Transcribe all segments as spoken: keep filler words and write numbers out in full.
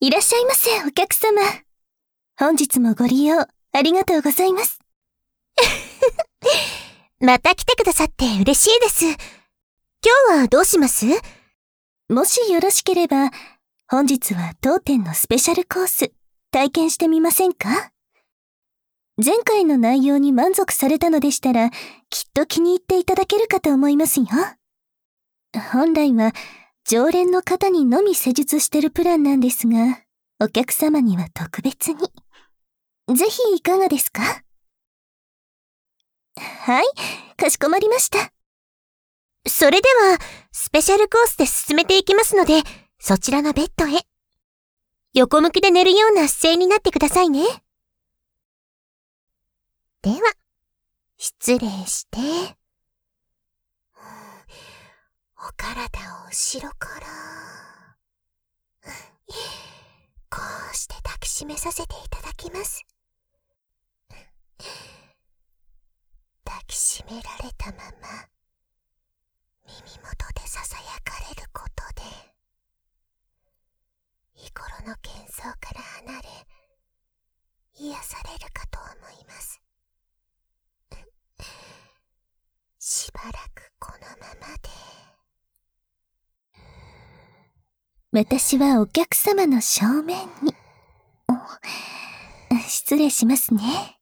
いらっしゃいませ、お客様。本日もご利用ありがとうございます。 また来てくださって嬉しいです。今日はどうします？ もしよろしければ、本日は当店のスペシャルコース、体験してみませんか？前回の内容に満足されたのでしたら、きっと気に入っていただけるかと思いますよ。本来は、常連の方にのみ施術してるプランなんですが、お客様には特別に。ぜひいかがですか？はい、かしこまりました。 それでは、スペシャルコースで進めていきますので、そちらのベッドへ。横向きで寝るような姿勢になってくださいね。では、失礼して。お体を後ろから、こうして抱きしめさせていただきます。抱きしめられたまま、耳元でささやかれることで、日頃の喧騒から離れ、癒されるかと思います。しばらくこのままで。 私はお客様の正面に。失礼しますね。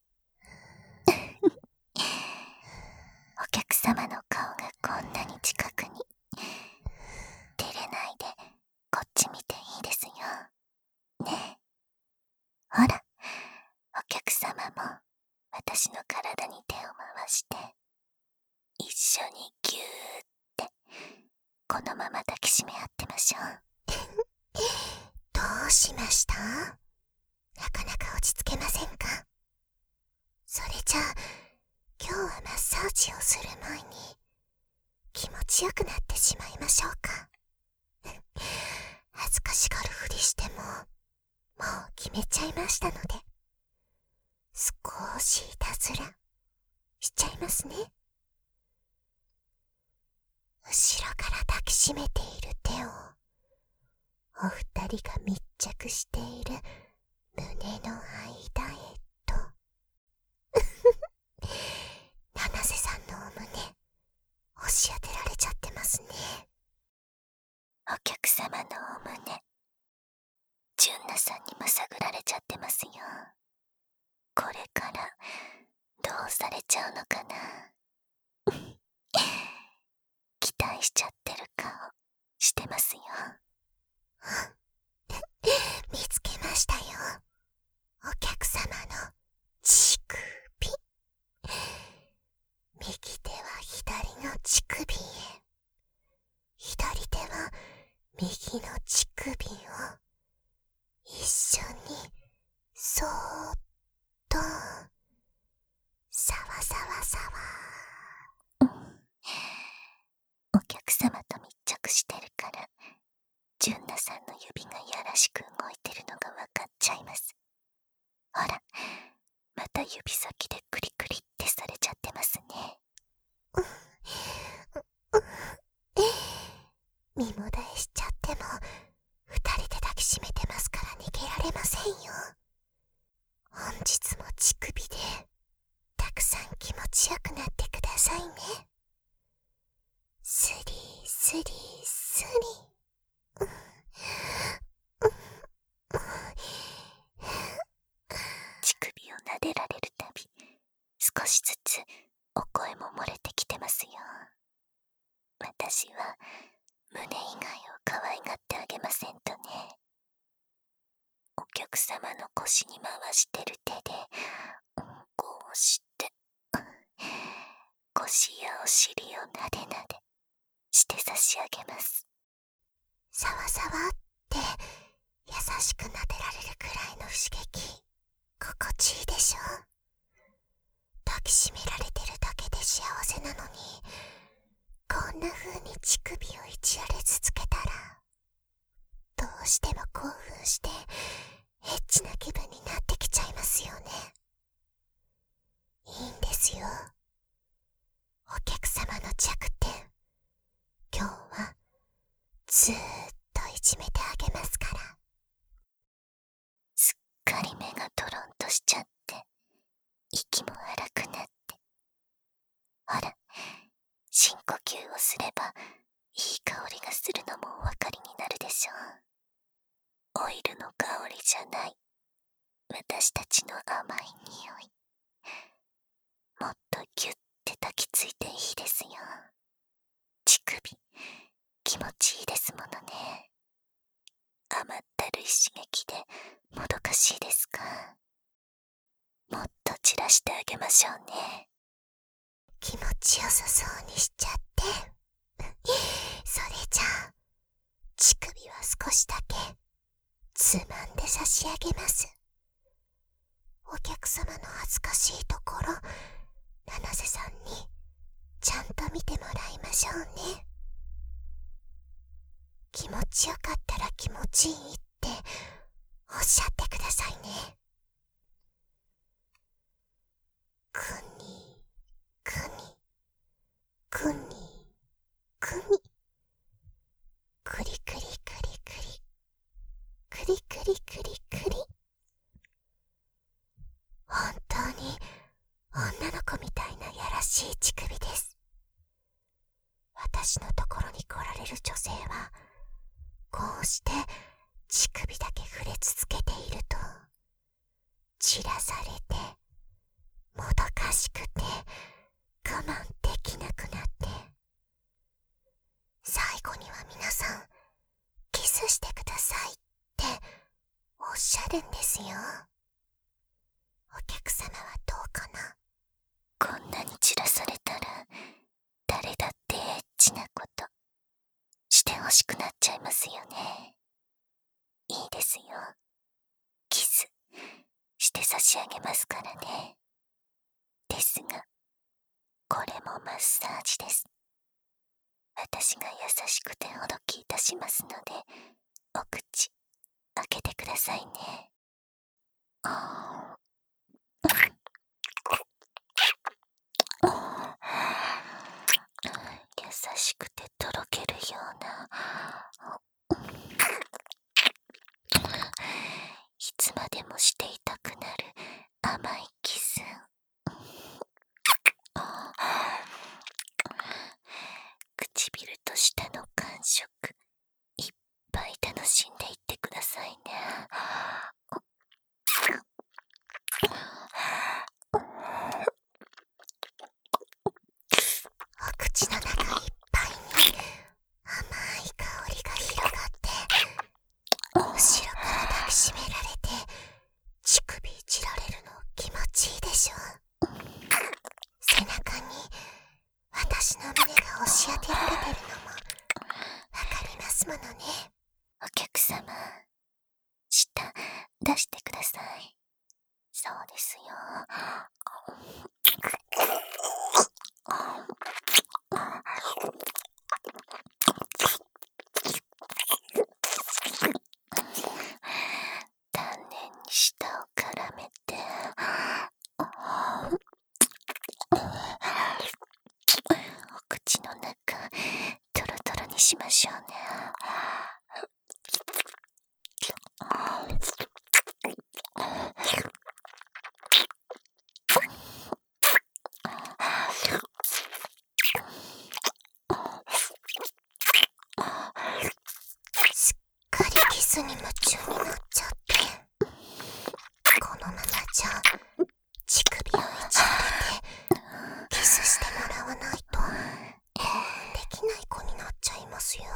お客様の顔がこんなに近くに。照れないで、こっち見ていいですよ。ね。ほら、お客様も私の体に手を回して、一緒にぎゅーって、このまま抱きしめ合ってましょう。 どうしました？なかなか落ち着けませんか？それじゃあ、今日はマッサージをする前に気持ちよくなってしまいましょうか。恥ずかしがるふりしても、もう決めちゃいましたので、少しいたずらしちゃいますね。後ろから抱きしめている手を、お二人が密着している胸の間へと。七瀬さんのお胸、押し当てられちゃってますね。 お客様のお胸、純奈さんにも探られちゃってますよ。これからどうされちゃうのかな。期待しちゃってる顔してますよ。 見つけましたよ。お客様の乳首。右手は左の乳首へ、左手は右の乳首を一緒にそーっとさわさわさわ。 お客様と密着してるから、純奈さんの指がやらしく動いてるのがわかっちゃいます。ほら、また指先でクリクリってされちゃってますね。 身もだえしちゃっても、二人で抱きしめてますから逃げられませんよ。本日も乳首で、たくさん気持ちよくなってくださいね。スリースリースリー。 乳首を撫でられるたび、少しずつお声も漏れてきてますよ。私は胸以外を可愛がってあげませんとね。お客様の腰に回してる手で、こうして、腰やお尻をなでなでして差し上げます。 さわさわって優しく撫でられるくらいの刺激、心地いいでしょ？抱きしめられてるだけで幸せなのに、こんな風に乳首をいじられ続けたら、どうしても興奮してエッチな気分になってきちゃいますよね。いいんですよ。お客様の弱点、今日はずーっといじめてあげますから。 しちゃって、息も荒くなって。ほら、深呼吸をすればいい香りがするのもお分かりになるでしょう。オイルの香りじゃない、私たちの甘い匂い。もっとギュッて抱きついていいですよ。乳首、気持ちいいですものね。甘ったるい刺激でもどかしいですか？もっと散らしてあげましょうね。 気持ちよさそうにしちゃって。それじゃあ、乳首は少しだけつまんで差し上げます。お客様の恥ずかしいところ、七瀬さんにちゃんと見てもらいましょうね。気持ちよかったら気持ちいいっておっしゃってくださいね。くに、くに、くに、くに。くりくりくりくり。くりくりくりくり。本当に女の子みたいなやらしい乳首です。私のところに来られる女性は、こうして乳首だけ触れ続けていると、散らされて、もどかしくて、我慢できなくなって、最後には皆さん、キスしてくださいっておっしゃるんですよ。お客様はどうかな？ こんなに散らされたら、誰だってエッチなことしてほしくなっちゃいますよね。いいですよ。キスして差し上げますからね。ですが、これもマッサージです。私が優しくてほどきいたしますので、お口開けてくださいね。あ優しくてとろけるような、いつまでもしていたくなる甘いキス。唇と舌の感触、いっぱい楽しんでいってくださいね。 お口の中いっぱいに甘い香りが広がって、後ろから抱きしめられて、乳首いじられるの気持ちいいでしょう。背中に私の胸が押し当てられてるのもわかりますものね。 お客様、舌出してください。そうですよ。丹念に舌を絡めて、お口の中トロトロにしましょうね。 すっかりキスに夢中になっちゃって、このままじゃ乳首をいじられてキスしてもらわないと興奮できない子になっちゃいますよ。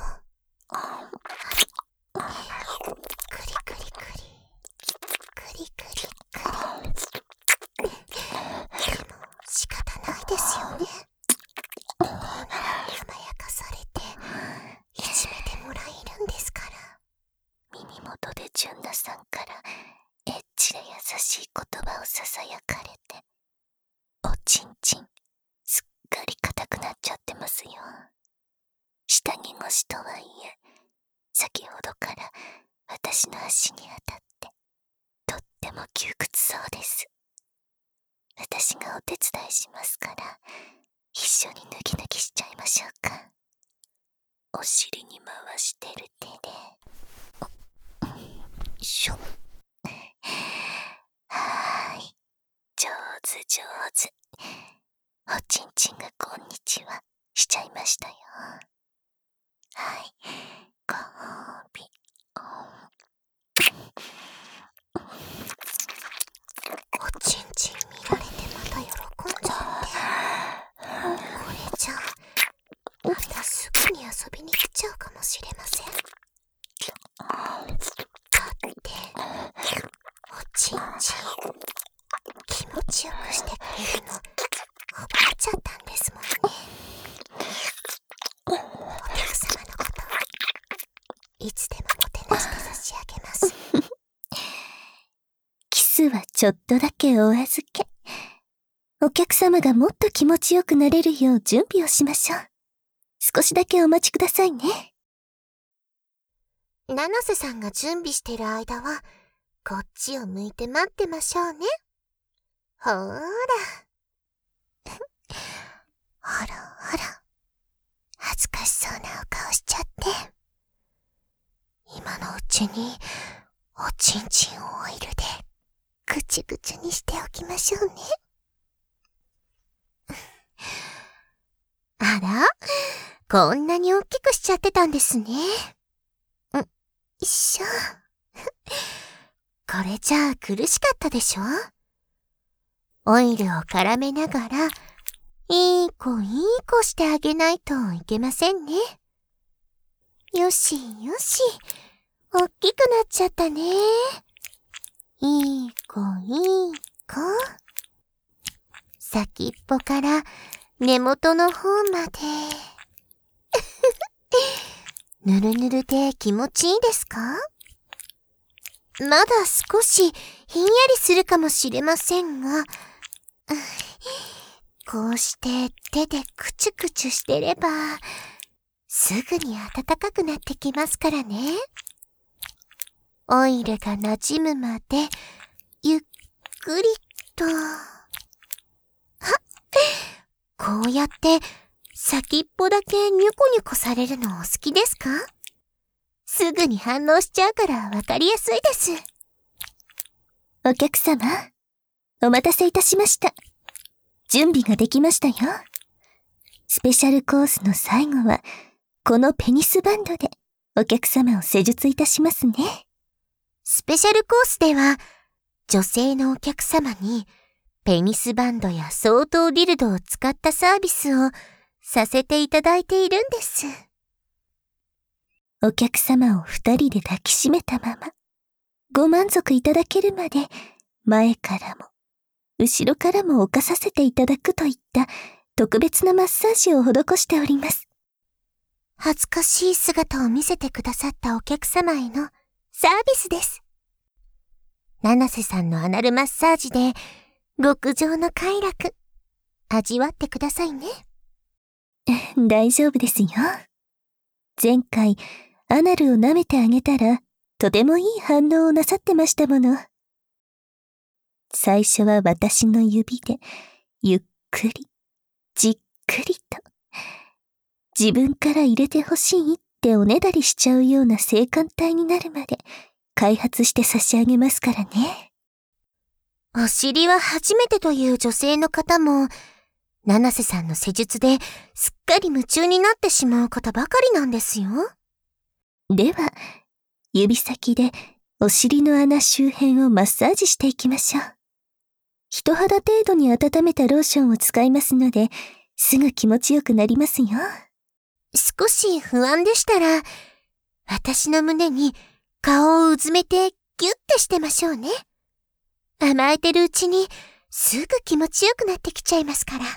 クリクリクリクリクリクリ。でも仕方ないですよね。こんなに甘やかされていじめてもらえるんですから。 耳元で純奈さんからエッチで優しい言葉をささやかれて、おちんちんすっかり硬くなっちゃってますよ。下着越しとはいえ、先ほどから私の足に当たってとっても窮屈そうです。私がお手伝いしますから、一緒に脱ぎ脱ぎしちゃいましょうか。お尻に回してる手で、よいしょ。は上手。おちんちんがこんにちはしちゃいましたよ。はい、ご褒美。 おちんちん見られてまた喜んじゃって。これじゃまたすぐに遊びに来ちゃうかもしれません。だっておちんちん気持ちよくしてくれるの覚えちゃったんですもんね。お客様のこといつでももてなして差し上げます。 キスはちょっとだけお預け。お客様がもっと気持ちよくなれるよう準備をしましょう。少しだけお待ちくださいね。 七瀬さんが準備してる間はこっちを向いて待ってましょうね。ほーらほらほら恥ずかしそうなお顔しちゃって。今のうちにおちんちんをオイルでぐちぐちにしておきましょうね。あら、こんなに大きくしちゃってたんですね。ん、よいしょ。これじゃあ苦しかったでしょ？オイルを絡めながら、いい子いい子してあげないといけませんね。よしよし、おっきくなっちゃったね。いい子いい子。先っぽから根元の方まで。ぬるぬるで気持ちいいですか？まだ少しひんやりするかもしれませんが、こうして手でクチュクチュしてれば、すぐに暖かくなってきますからね。オイルが馴染むまで、ゆっくりと。はっ、こうやって先っぽだけニョコニョコされるのお好きですか？すぐに反応しちゃうからわかりやすいです。 お客様、お待たせいたしました。準備ができましたよ。スペシャルコースの最後は、このペニスバンドでお客様を施術いたしますね。 スペシャルコースでは、女性のお客様にペニスバンドやソートディルドを使ったサービスをさせていただいているんです。 お客様を二人で抱きしめたまま、ご満足いただけるまで、前からも、後ろからも犯させていただくといった特別なマッサージを施しております。 恥ずかしい姿を見せてくださったお客様へのサービスです。七瀬さんのアナルマッサージで極上の快楽、味わってくださいね。 大丈夫ですよ。前回、アナルを舐めてあげたら、とてもいい反応をなさってましたもの。最初は私の指で、ゆっくり、じっくりと、自分から入れてほしいっておねだりしちゃうような性感帯になるまで、開発して差し上げますからね。 お尻は初めてという女性の方も、七瀬さんの施術ですっかり夢中になってしまうことばかりなんですよ。 では、指先でお尻の穴周辺をマッサージしていきましょう。人肌程度に温めたローションを使いますので、すぐ気持ちよくなりますよ。 少し不安でしたら、私の胸に顔をうずめてギュッてしてましょうね。甘えてるうちにすぐ気持ちよくなってきちゃいますから。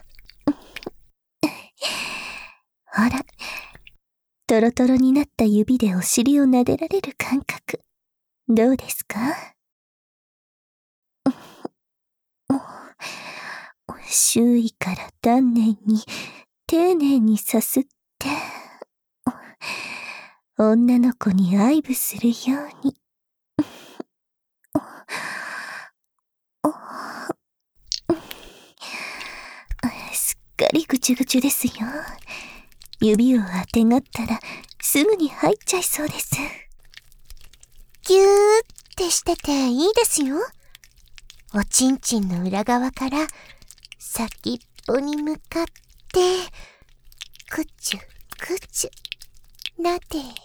ほら、トロトロになった指でお尻を撫でられる感覚、どうですか？周囲から丹念に、丁寧にさすって、女の子に愛撫するように。すっかりぐちゅぐちゅですよ。指をあてがったらすぐに入っちゃいそうです。 ぎゅーってしてていいですよ。 おちんちんの裏側から先っぽに向かって、くちゅくちゅ、なでなで。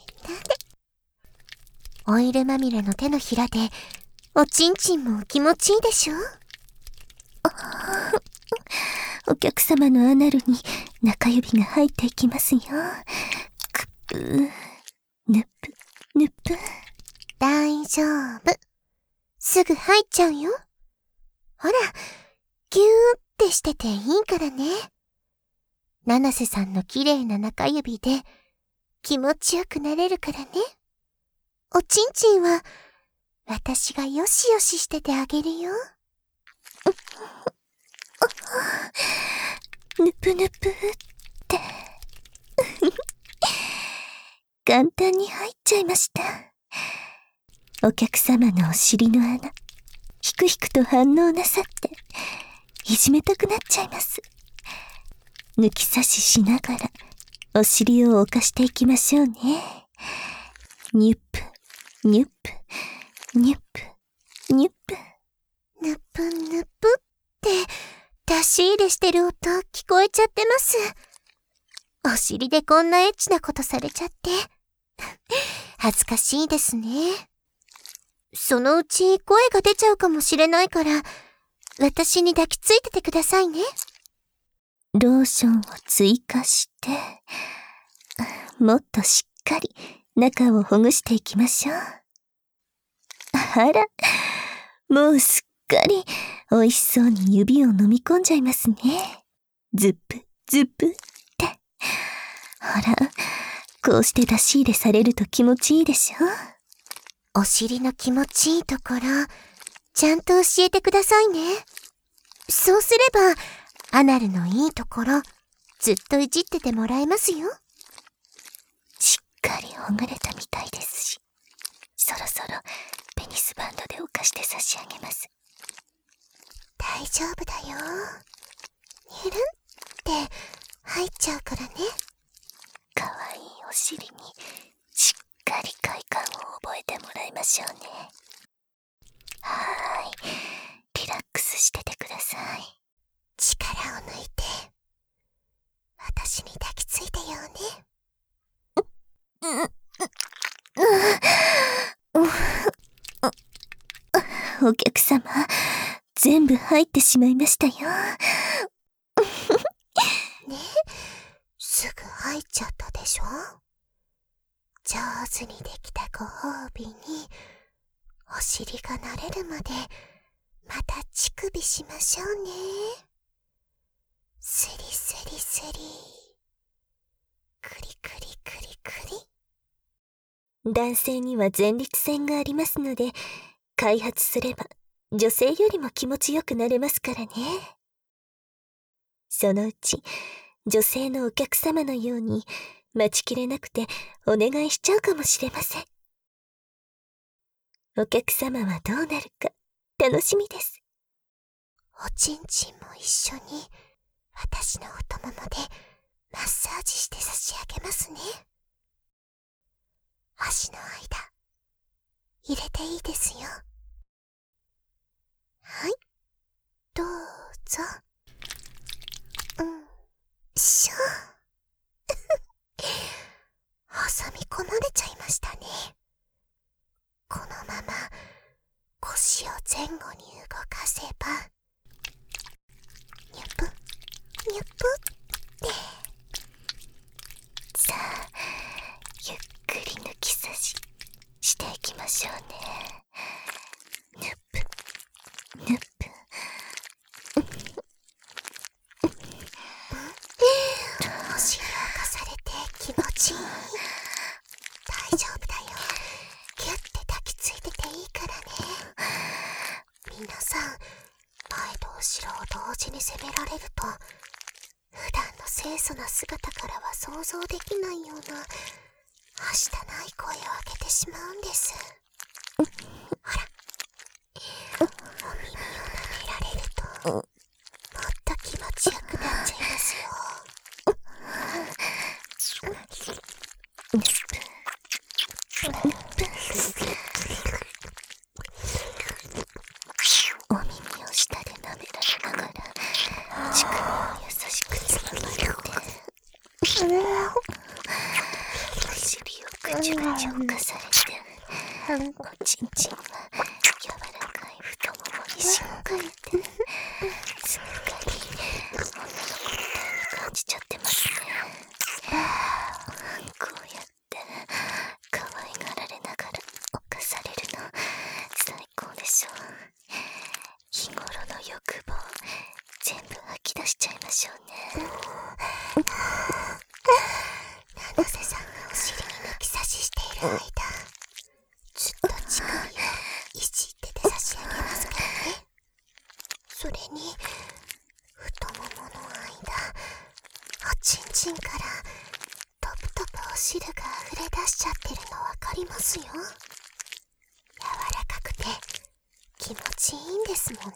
オイルまみれの手のひらで、おちんちんも気持ちいいでしょ？ お客様のアナルに中指が入っていきますよ。くっぷー、ぬっぷ、ぬっぷ。 大丈夫。すぐ入っちゃうよ。ほら、ギューってしてていいからね。七瀬さんの綺麗な中指で気持ちよくなれるからね。おちんちんは私がよしよししててあげるよ。 ぬぷぬぷって簡単に入っちゃいました。お客様のお尻の穴、ひくひくと反応なさっていじめたくなっちゃいます。抜き差ししながらお尻を浮かしていきましょうね。ニュップニュップニュップニュップ。 ぬぷぬぷって出し入れしてる音聞こえちゃってます。お尻でこんなエッチなことされちゃって恥ずかしいですね。そのうち声が出ちゃうかもしれないから、私に抱きついててくださいね。 ローションを追加して、もっとしっかり中をほぐしていきましょう。あら、もうすっかり美味しそうに指を飲み込んじゃいますね。ズップズップって。ほら、こうして出し入れされると気持ちいいでしょ。 お尻の気持ちいいところ、ちゃんと教えてくださいね。そうすれば、アナルのいいところ、ずっといじっててもらえますよ。 しっかりほぐれたみたいですし、そろそろペニスバンドで浮かして差し上げます。 大丈夫だよ。ニュルンって入っちゃうからね。 かわいいお尻にしっかり快感を覚えてもらいましょうね。はーい、リラックスしててください。 力を抜いて私に抱きついてよね。 お客様、全部入ってしまいましたよ。 ね、すぐ入っちゃったでしょ。上手にできたご褒美にお尻が慣れるまでまた乳首しましょうね。スリスリスリ、クリクリクリクリ。男性には前立腺がありますので、開発すれば女性よりも気持ちよくなれますからね。そのうち女性のお客様のように待ちきれなくてお願いしちゃうかもしれません。お客様はどうなるか楽しみです。 おちんちんも一緒に私の太ももでマッサージして差し上げますね。足の間入れていいですよ。はい、どうぞ。うんしょ挟み込まれちゃいましたね。このまま腰を前後に動かせば、ニュプニュプってさあ、ゆっくり抜き差ししていきましょうね。ぬっぷぬっぷお尻をかされて気持ちいい。大丈夫だよ。ギュッて抱きついてていいからね。皆さん、前と後ろを同時に攻められると、普段の清楚な姿からは想像できないようなはしたない声を上げてしまうんです。ほら、お耳を舐められると、もっと気持ちよくなっちゃいますよ。 お耳を浄化されて、おちんちんは柔らかい太ももにしっかりて、すっかり女の子みたいに感じちゃってますね。こうやって可愛がられながら犯されるの最高でしょう。日頃の欲望全部吐き出しちゃいましょうね。 七瀬さんがお尻に抜き差ししている間、ずっと乳首をいじってて差し上げますけどね。それに太ももの間、おちんちんからトプトプお汁が溢れ出しちゃってるのわかりますよ。柔らかくて気持ちいいんですもんね。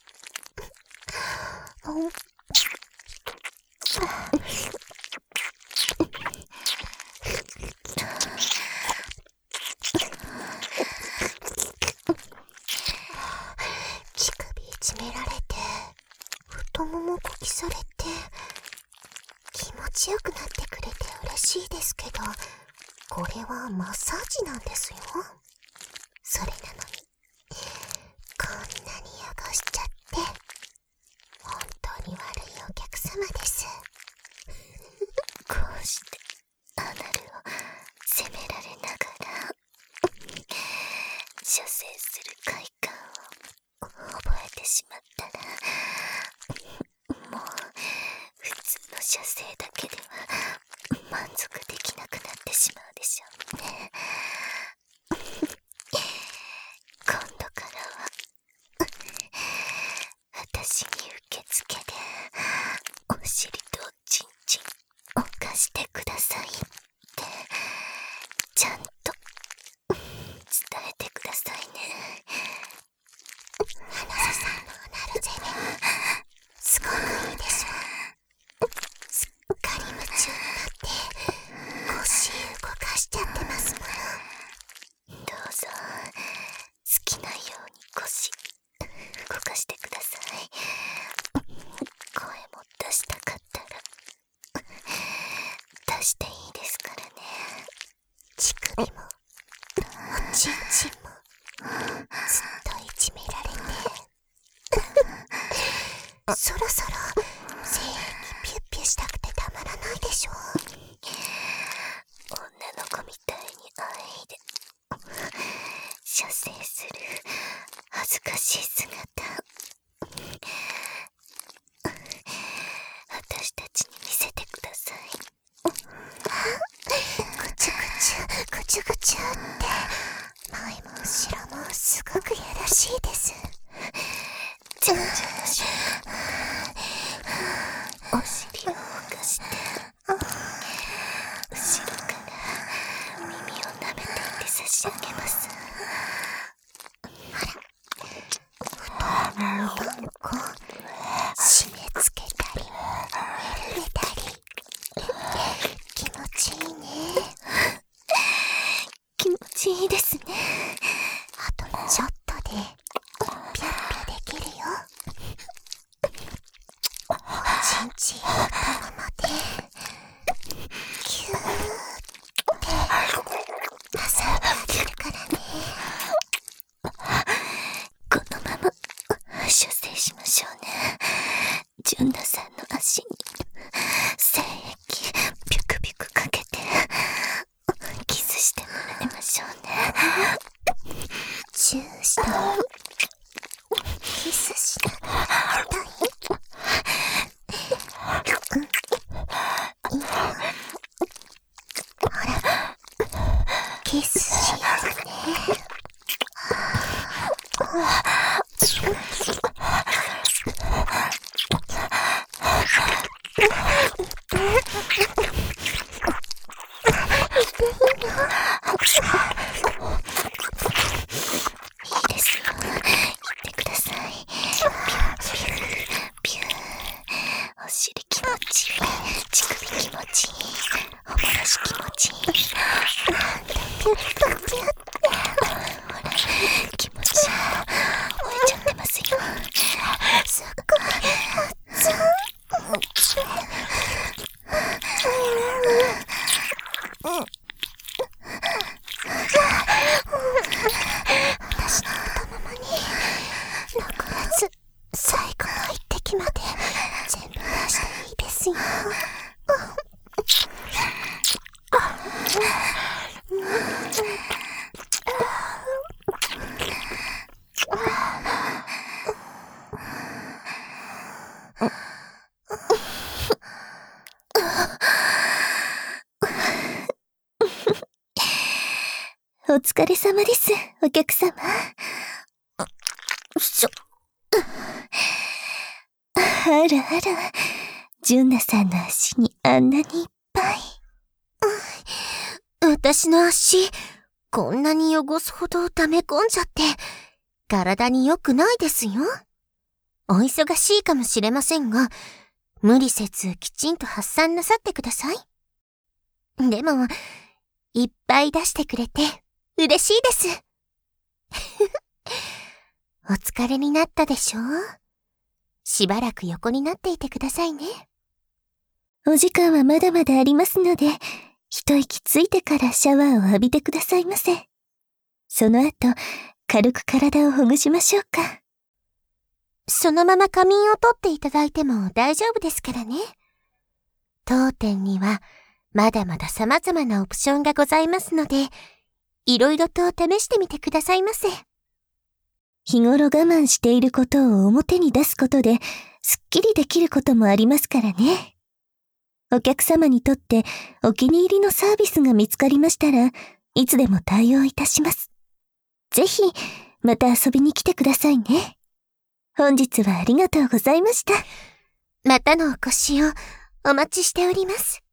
乳首いじめられて、太ももこきされて、気持ちよくなってくれて嬉しいですけど、これはマッサージなんですよ。それなのにこんなに汚しちゃって、本当に悪いお客様です。 こうしてアナルを責められながら射精する快感を覚えてしまったら、もう普通の射精だけでは満足できなくなってしまうでしょうね。今度からは私に受付でお尻とおちんちんを貸してくださいってちゃんと伝えてくださいね。 七瀬さんのアナルゼミ、すごくいいでしょ。すっかり夢中になって腰動かしちゃってますもの。 どうぞ好きなように腰動かしてください。声も出したかったら出していいですからね。 乳首もおちんちんもずっといじめられて、そろそろ精液ピュッピュしたくてたまらないでしょ。 女の子みたいにあえいで射精する恥ずかしい姿、私たちに見せてください。 ぐちゅぐちゅぐちゅぐちゅって前も後ろもすごくやらしいです。 ちゃんちゃんの瞬間、お尻を動かして後ろから耳を舐めていって差し上げます。 なんか締め付けたり緩めたり、気持ちいいね。 気持ちいいですね。 あとちょっとでピュッピュできるよ。おちんちんのままでキューって挟んであげるからね。 このまま射精しましょうね。純奈さんの足に精液ピュクピュクかけてキスしてもらいましょうね。 チューしたりキスしながらやりたい。うん、いいよ。ほら、キスしようね。 いいですよ。 疲れ様です、お客様。 しょ、 あらあら、純奈さんの足にあんなにいっぱい。 私の足、こんなに汚すほど溜め込んじゃって、体に良くないですよ。お忙しいかもしれませんが、無理せずきちんと発散なさってください。でも、いっぱい出してくれて嬉しいです。お疲れになったでしょう？しばらく横になっていてくださいね。 お時間はまだまだありますので、一息ついてからシャワーを浴びてくださいませ。その後、軽く体をほぐしましょうか。 そのまま仮眠をとっていただいても大丈夫ですからね。当店にはまだまだ様々なオプションがございますので、いろいろと試してみてくださいませ。 日頃我慢していることを表に出すことで、すっきりできることもありますからね。お客様にとってお気に入りのサービスが見つかりましたら、いつでも対応いたします。ぜひ、また遊びに来てくださいね。本日はありがとうございました。 またのお越しをお待ちしております。